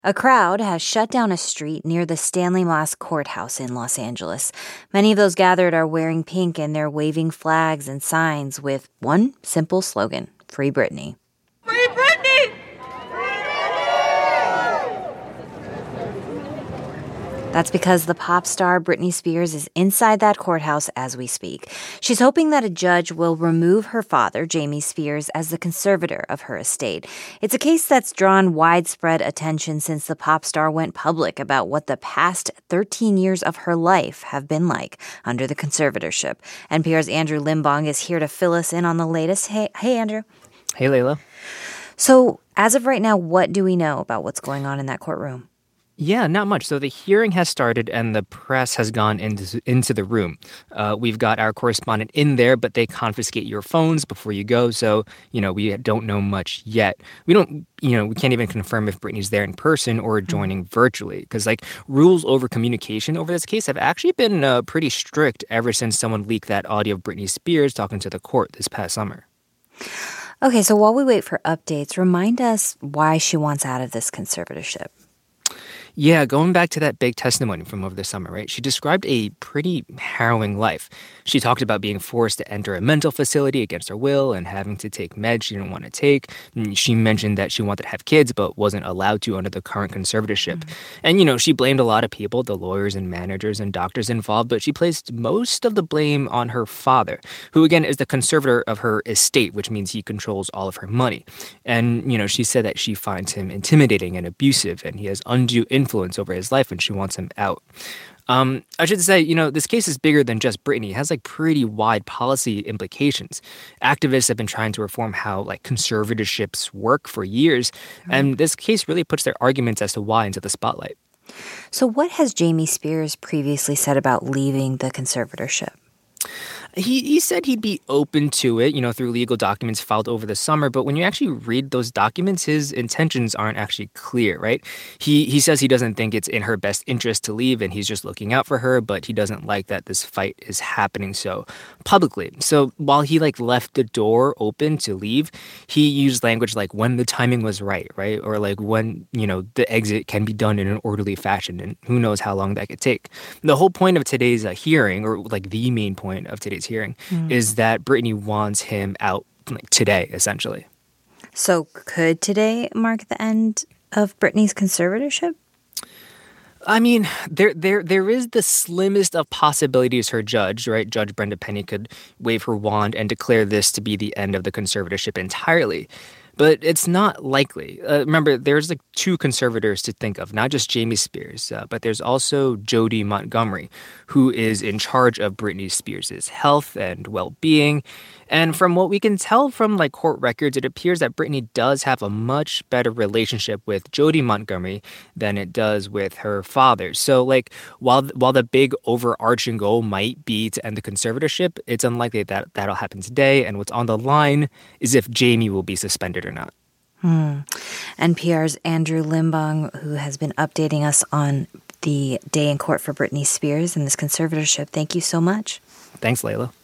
A crowd has shut down a street near the Stanley Mosk Courthouse in Los Angeles. Many of those gathered are wearing pink and they're waving flags and signs with one simple slogan: Free Britney. Free Britney! That's because the pop star Britney Spears is inside that courthouse as we speak. She's hoping that a judge will remove her father, Jamie Spears, as the conservator of her estate. It's a case that's drawn widespread attention since the pop star went public about what the past 13 years of her life have been like under the conservatorship. NPR's Andrew Limbong is here to fill us in on the latest. Hey, Andrew. Hey, Layla. So, as of right now, what do we know about what's going on in that courtroom? Yeah, not much. So the hearing has started and the press has gone into the room. We've got our correspondent in there, but they confiscate your phones before you go. So, we don't know much yet. We can't even confirm if Britney's there in person or joining virtually. Because, rules over communication over this case have actually been pretty strict ever since someone leaked that audio of Britney Spears talking to the court this past summer. Okay, so while we wait for updates, remind us why she wants out of this conservatorship. Yeah, going back to that big testimony from over the summer, right? She described a pretty harrowing life. She talked about being forced to enter a mental facility against her will and having to take meds she didn't want to take. She mentioned that she wanted to have kids but wasn't allowed to under the current conservatorship. And, she blamed a lot of people, the lawyers and managers and doctors involved, but she placed most of the blame on her father, who, again, is the conservator of her estate, which means he controls all of her money. And, she said that she finds him intimidating and abusive, and he has undue influence over his life, and she wants him out. I should say, this case is bigger than just Britney. It has pretty wide policy implications. Activists have been trying to reform how conservatorships work for years, and this case really puts their arguments as to why into the spotlight. So what has Jamie Spears previously said about leaving the conservatorship? He said he'd be open to it, through legal documents filed over the summer. But when you actually read those documents, his intentions aren't actually clear, right? He says he doesn't think it's in her best interest to leave and he's just looking out for her, but he doesn't like that this fight is happening so publicly. So while he left the door open to leave, he used language like when the timing was right? Or when, the exit can be done in an orderly fashion, and who knows how long that could take. The whole point of today's hearing, or the main point of today's hearing, is that Britney wants him out today, essentially. So could today mark the end of Britney's conservatorship? I mean, there is the slimmest of possibilities her judge, right? Judge Brenda Penny could wave her wand and declare this to be the end of the conservatorship entirely. But it's not likely. Remember, there's two conservators to think of, not just Jamie Spears, but there's also Jody Montgomery, who is in charge of Britney Spears' health and well-being. And from what we can tell from court records, it appears that Britney does have a much better relationship with Jody Montgomery than it does with her father. So while the big overarching goal might be to end the conservatorship, it's unlikely that that'll happen today. And what's on the line is if Jamie will be suspended or not. NPR's Andrew Limbong, who has been updating us on the day in court for Britney Spears and this conservatorship. Thank you so much. Thanks, Layla.